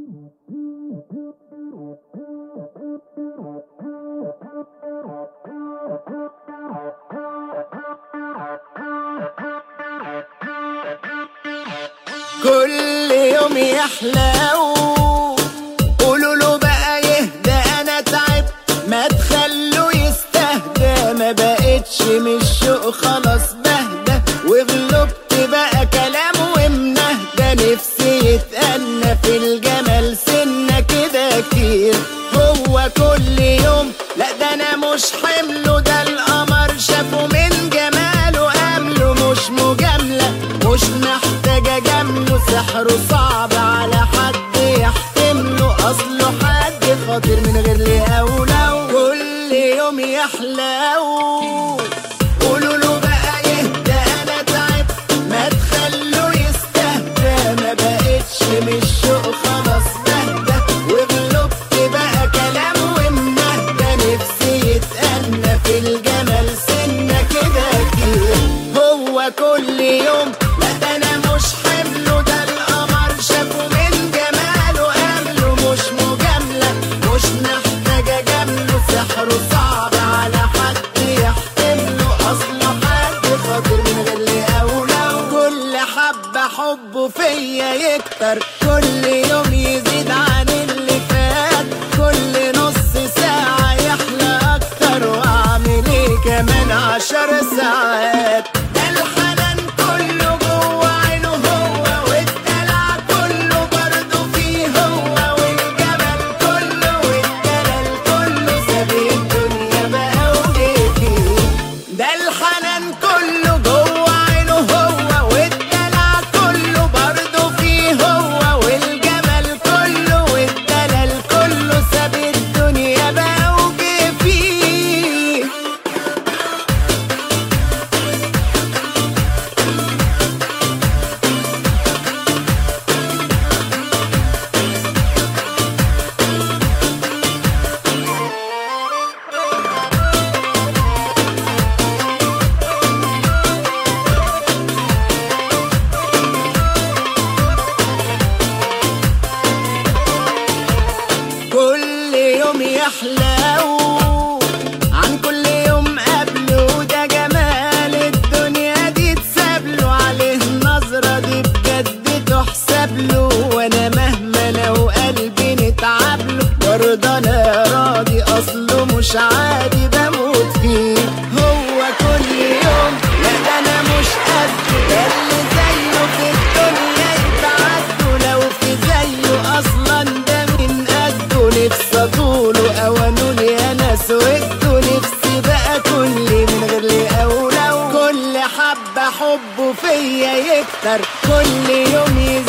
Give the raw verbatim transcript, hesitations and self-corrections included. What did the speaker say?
كل يوم يحلو، قولوا له بقى يهدى، انا تعبت ما تخلوا يستهدى، ما بقتش من الشوق خلاص بهدى، وغلبت بقى كلام ومنهدى، نفسي يتأنى في الجمال سنة كده كتير، هو كل يوم لا ده انا مش حمله، ده القمر شافه من جماله قامله، مش مجاملة مش محتاجة جمله، سحره صعب على حد يحتمله، اصله حد خاطر من غير ليه اولى، كل يوم يحلو، قولوا له بقى يهدى، انا تعبت ما تخلوا يستهدى، ما بقتش من الشوق خلاص بهدى، وغلبت بقى كلام ومنهدى، نفسي يتأنى في الجمال سنة كده كتير، هو كل يوم لا ده انا مش حمله، ده القمر شافه من جماله قامله، مش مجاملة مش محتاجة جمله، سحره صعب على حد يحتمله، اصله حد خاطر من غير ليه اولى، كل حبة حبه فيا يكتر، كل يوم يزيد عن اللي فات، كل نص ساعة يحلى اكتر، واعمل ايه كمان عشر ساعات، ده الحنان كله جوه عينه هو، والدلع كله برضه فيه هو، والجمال كله والدلال كله، ساب الدنيا بقى وجه فيه، ده الحنان كله جوه عينه هو، والدلع كله برضه فيه هو، والجمال كله والدلال كله، ساب الدنيا بقى وجه فيه. كل يوم يحلو عن كل يوم قبله، ده جمال الدنيا دي تسابله، عليه النظرة دي بجد تحسب له، وانا مهما لو قلبي نتعبله، برضه انا راضي اصله مش عادي بموت فيه، هو كل يوم لا ده انا مش قده، ده اللي زيه في الدنيا يتعدوا، لو في زيه اصلا ده من قده، نفسي اطوله اوانوني انا سويته، نفسي بقى كل من غير ليه اولى، كل حبة حبه فيا يكتر، كل يوم يزيد